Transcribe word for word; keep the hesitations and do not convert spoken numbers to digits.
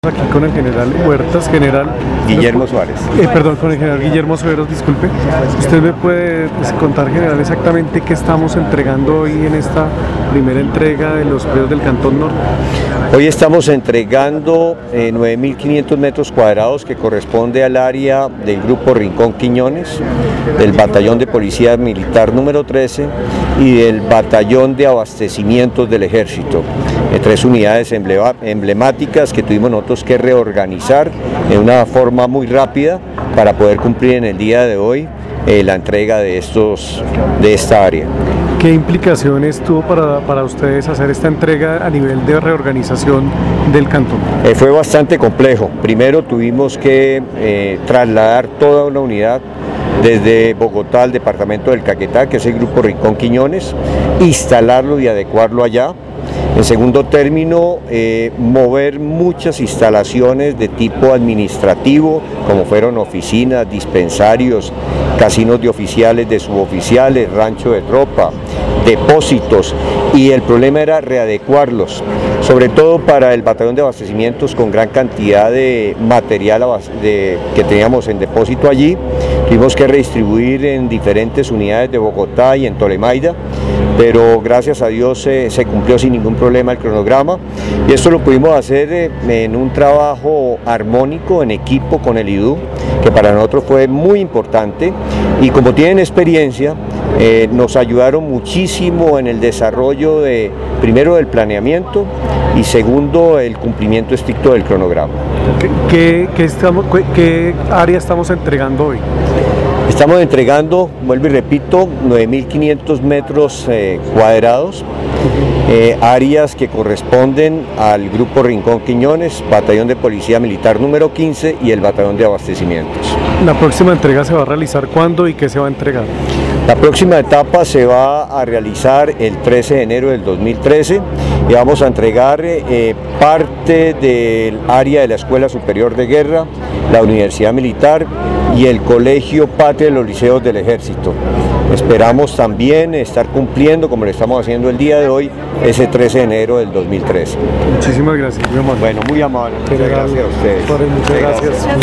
Aquí con el general Huertas, general Guillermo Suárez. Eh, perdón, con el general Guillermo Suárez, disculpe. ¿Usted me puede pues, contar, general, exactamente qué estamos entregando hoy en esta primera entrega de los predios del Cantón Norte? Hoy estamos entregando eh, nueve mil quinientos metros cuadrados que corresponde al área del Grupo Rincón Quiñones, del Batallón de Policía Militar número trece y del Batallón de Abastecimientos del Ejército. Eh, tres unidades emblema, emblemáticas que tuvimos nosotros que reorganizar de una forma muy rápida para poder cumplir en el día de hoy eh, la entrega de, estos, de esta área. ¿Qué implicaciones tuvo para, para ustedes hacer esta entrega a nivel de reorganización del cantón? Eh, fue bastante complejo. Primero tuvimos que eh, trasladar toda una unidad desde Bogotá al departamento del Caquetá, que es el Grupo Rincón Quiñones, instalarlo y adecuarlo allá. En segundo término, eh, mover muchas instalaciones de tipo administrativo, como fueron oficinas, dispensarios, casinos de oficiales, de suboficiales, rancho de tropa, depósitos, y el problema era readecuarlos, sobre todo para el batallón de abastecimientos con gran cantidad de material de, que teníamos en depósito allí. Tuvimos que redistribuir en diferentes unidades de Bogotá y en Tolemaida, pero gracias a Dios se, se cumplió sin ningún problema el cronograma, y esto lo pudimos hacer eh, en un trabajo armónico, en equipo con el I D U, que para nosotros fue muy importante, y como tienen experiencia, eh, nos ayudaron muchísimo en el desarrollo de, primero del planeamiento, y segundo el cumplimiento estricto del cronograma. ¿Qué, qué, qué, estamos, qué área estamos entregando hoy? Estamos entregando, vuelvo y repito, nueve mil quinientos metros eh, cuadrados, eh, áreas que corresponden al Grupo Rincón Quiñones, Batallón de Policía Militar número quince y el Batallón de Abastecimientos. ¿La próxima entrega se va a realizar cuándo y qué se va a entregar? La próxima etapa se va a realizar el trece de enero del dos mil trece y vamos a entregar eh, parte del área de la Escuela Superior de Guerra, la Universidad Militar y el Colegio Patria de los Liceos del Ejército. Esperamos también estar cumpliendo, como lo estamos haciendo el día de hoy, ese trece de enero del dos mil trece. Muchísimas gracias, muy amable. Bueno, muy amable. Muchas gracias a ustedes. Muchas gracias.